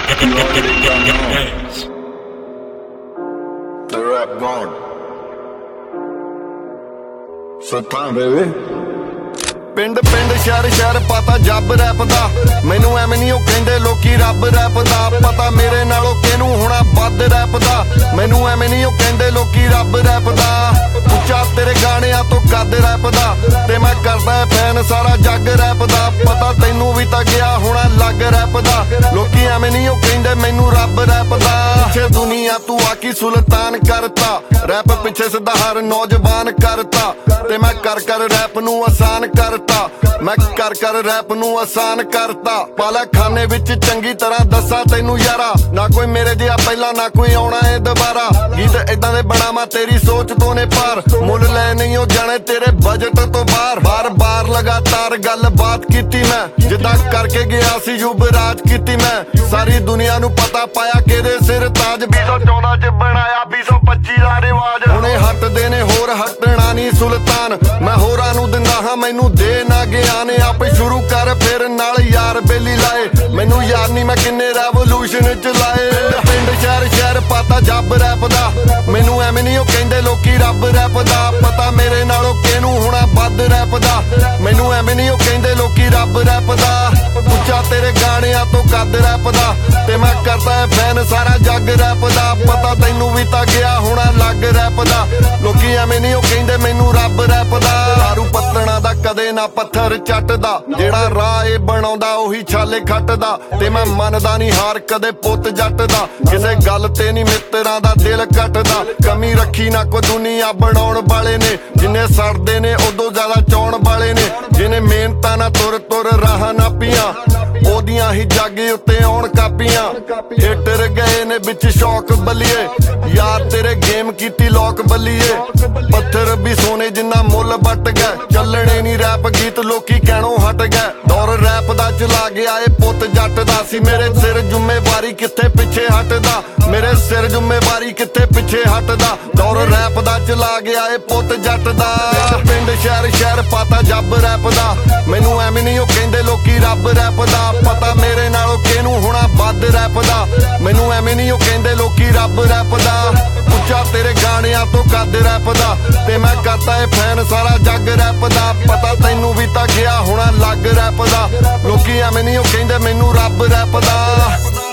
You already got know. The rap god. Sultan baby. ਪਿੰਡ ਪਿੰਡ ਸ਼ਹਿਰ ਸ਼ਹਿਰ ਪਤਾ ਜੱਬ ਰੈਪ ਦਾ ਮੈਨੂੰ ਐਵੇਂ ਨਹੀਂ ਉਹ ਕਹਿੰਦੇ ਲੋਕੀ ਰੱਬ ਰੈਪ ਦਾ ਪਤਾ ਮੇਰੇ ਨਾਲੋਂ ਕਿਹਨੂੰ ਹੋਣਾ ਵੱਧ ਰੈਪ ਦਾ ਮੈਨੂੰ ਐਵੇਂ ਨਹੀਂ ਉਹ ਕਹਿੰਦੇ ਲੋਕੀ ਰੱਬ ਰੈਪ ਦਾ ਉੱਚਾ ਤੇਰੇ ਗਾਣਿਆਂ ਤੋਂ ਕੱਦ ਰੈਪ ਦਾ ਤੇ ਮੈਂ ਕਰਦਾ ਫੈਨ ਸਾਰਾ ਜੱਗ ਰੈਪ ਦਾ ਪਤਾ ਤੈਨੂੰ ਵੀ ਤਾਂ ਗਿਆ ਹੋਣਾ ਲੱਗ ਰੈਪ ਦਾ ਲੋਕੀ ਐਵੇਂ ਨਹੀਂ ਉਹ ਕਹਿੰਦੇ ਮੈਨੂੰ ਰੱਬ ਰੈਪ ਦਾ ਪਿੱਛੇ ਦੁਨੀਆ ਤੂੰ ਆਕੀ ਸੁਲਤਾਨ ਕਰਤਾ ਰੈਪ ਪਿੱਛੇ ਸਿੱਧਾ ਹਰ ਨੌਜਵਾਨ ਕਰਤਾ ਤੇ ਮੈਂ ਕਰ ਰੈਪ ਨੂੰ ਆਸਾਨ ਕਰਤਾ ਮੈਂ ਕਰ ਰੈਪ ਨੂੰ ਆਸਾਨ ਕਰਤਾ ਪਾਲਾ ਖਾਨੇ ਵਿੱਚ ਚੰਗੀ ਤਰ੍ਹਾਂ ਦੱਸਾਂ ਤੈਨੂੰ ਯਾਰਾ ਨਾ ਕੋਈ ਮੇਰੇ ਜਿਹਾ ਪਹਿਲਾਂ ਨਾ ਕੋਈ ਆਉਣਾ ਏ ਦੁਬਾਰਾ ਗੀਤ ਏਦਾਂ ਦੇ ਬਣਾਵਾਂ ਤੇਰੀ ਸੋਚ ਤੋਂ ਨੇ ਪਾਰ ਮੁੱਲ ਲੈ ਨਹੀਂ ਉਹ ਜਾਣੇ ਤੇਰੇ ਬਜਟ ਤੋਂ ਬਾਰ ਲਗਾਤਾਰ ਗੱਲਬਾਤ ਕੀਤੀ ਮੈਂ ਜਿੱਦਾਂ ਕਰਕੇ ਗਿਆ ਸੀ ਯੁਵਰਾਜ ਕੀਤੀ ਮੈਂ ਸਾਰੀ ਦੁਨੀਆ ਨੂੰ ਪਤਾ ਪਾਇਆ ਕਿਹਦੇ ਸਿਰ ਤਾਜ 2014 ਚ ਬਣਾਇਆ 2025 ਦਾ ਰਿਵਾਜ ਹੁਣੇ ਹੱਟਦੇ ਨੇ ਹੋਰ ਹਟਣਾ ਨਹੀਂ ਸੁਲਤਾਨ ਮੈਂ ਹੋਰਾਂ ਨੂੰ ਦਿੰਦਾ ਹਾਂ ਮੈਨੂੰ ਦੇ ਨਾ ਗਿਆਨ ਆਪੇ ਸ਼ੁਰੂ ਕਰ ਫਿਰ ਨਾਲ ਯਾਰ ਬੇਲੀ ਲਾਏ ਮੈਨੂੰ ਯਾਦ ਨਹੀਂ ਮੈਂ ਕਿੰਨੇ ਰੈਵੋਲੂਸ਼ਨ ਚਲਾਏ ਪਿੰਡ ਸ਼ਹਿਰ ਪਤਾ ਜੱਬ ਰੈਪ ਦਾ ਮੈਨੂੰ ਐਵੇਂ ਨਹੀਂ ਉਹ ਕਹਿੰਦੇ ਲੋਕੀ ਰੱਬ ਰੈਪ ਦਾ ਪਤਾ ਮੇਰੇ ਨਾਲੋਂ ਕਿਹਨੂੰ ਹੋਣਾ ਵੱਧ ਰੈਪ ਦਾ ਮੈਨੂੰ ਐਵੇਂ ਨਹੀਂ ਉਹ ਕਹਿੰਦੇ ਲੋਕੀ ਰੱਬ ਰੈਪ ਦਾ ਉੱਚਾ ਤੇਰੇ ਗਾਣਿਆਂ ਤੋਂ ਕੱਦ ਰੈਪ ਦਾ ਤੇ ਮੈਂ ਕਰਦਾ ਫੈਨ ਸਾਰਾ ਜੱਗ ਰੈਪ ਦਾ ਪਤਾ ਤੈਨੂੰ ਵੀ ਤਾਂ ਗਿਆ ਹੋਣਾ ਲੱਗ ਰੈਪ ਦਾ ਲੋਕੀ ਐਵੇਂ ਨਹੀਂ ਉਹ ਕਹਿੰਦੇ ਮੈਨੂੰ ਰੱਬ ਰੈਪ ਦਾ ਦਾਰੂ ਪੱਤਣਾ ਦਾ ਕਦੇ ਨਾ ਪੱਥਰ ਚੱਟਦਾ ਜਿਹੜਾ ਰਾਹ ਇਹ ਬਣਾਉਂਦਾ ਉਹੀ ਛਾਲੇ ਖੱਟਦਾ ਤੇ ਮੈਂ ਮੰਨਦਾ ਨਹੀਂ ਹਾਰ ਕਦੇ ਪੁੱਤ ਜੱਟ ਦਾ ਕਿਸੇ ਗੱਲ ਤੇ ਨਹੀਂ ਮਿੱਤਰਾਂ ਦਾ ਦਿਲ ਕੱਟਦਾ ਕਮੀ ਰੱਖੀ ਨਾ ਕੋ ਦੁਨੀਆ ਬਣਾਉਣ ਵਾਲੇ ਨੇ ਜਿੰਨੇ ਸੜਦੇ ਨੇ ਉਦੋਂ ਜ਼ਿਆਦਾ ਚਾਉਣ ਵਾਲੇ ਨੇ ਜਿਹਨੇ ਮਿਹਨਤਾਂ ਨਾ ਤੁਰ ਰਾਹਾਂ ਨਾ ਪੀਆਂ ਉਹਦੀਆਂ ਹੀ ਜਾਗੇ ਉੱਤੇ ਆਉਣ ਕਾਪੀਆਂ ਹਿੱਟਰ ਗਏ ਨੇ ਵਿੱਚ ਸ਼ੌਕ ਬੱਲੀਏ ਯਾਰ ਤੇਰੇ ਗੇਮ ਕੀਤੀ ਲੋਕ ਬੱਲੀਏ ਪੱਥਰ ਵੀ ਸੋਨੇ ਜਿੰਨਾ ਮੁੱਲ ਵੱਟ ਗਏ ਚੱਲਣੇ ਨਹੀਂ ਰੈਪ ਗੀਤ ਲੋਕੀ ਕਹਿਣੋਂ ਹਟ ਗਏ ਦੌਰ ਰੈਪ ਦਾ ਚਲਾ ਗਿਆ ਏ ਪੁੱਤ ਜੱਟ ਦਾ ਸੀ ਮੇਰੇ ਸਿਰ ਜ਼ਿੰਮੇਵਾਰੀ ਕਿੱਥੇ ਪਿੱਛੇ ਹਟਦਾ ਮੇਰੇ ਸਿਰ ਜ਼ਿੰਮੇਵਾਰੀ ਕਿੱਥੇ ਪਿੱਛੇ ਹਟਦਾ ਦੌਰ ਰੈਪ ਦਾ ਚਲਾ ਗਿਆ ਏ ਪੁੱਤ ਜੱਟ ਦਾ ਪਿੰਡ ਸ਼ਹਿਰ ਪਤਾ ਜੱਬ ਰੈਪ ਦਾ ਮੈਨੂੰ ਐਵੇਂ ਨਹੀਂ ਉਹ ਕਹਿੰਦੇ ਲੋਕੀ ਰੱਬ ਰੈਪ ਦਾ ਪਤਾ ਮੇਰੇ ਨਾਲੋਂ ਕਿਹਨੂੰ ਹੋਣਾ ਵੱਧ ਰੈਪ ਦਾ ਮੈਨੂੰ ਐਵੇਂ ਨਹੀਂ ਉਹ ਕਹਿੰਦੇ ਲੋਕੀ ਰੱਬ ਰੈਪ ਦਾ ਉੱਚਾ ਤੇਰੇ ਗਾਣਿਆਂ ਤੋਂ ਕੱਦ ਰੈਪ ਦਾ ਤੇ ਮੈਂ ਕਰਦਾ ਏ ਫੈਨ ਸਾਰਾ ਜੱਗ ਰੈਪ ਦਾ ਪਤਾ ਤੈਨੂੰ ਵੀ ਤਾਂ ਗਿਆ ਹੋਣਾ ਲੱਗ ਰੈਪ ਦਾ ਲੋਕੀ ਐਵੇਂ ਨਹੀਂ ਉਹ ਕਹਿੰਦੇ ਮੈਨੂੰ ਰੱਬ ਰੈਪ ਦਾ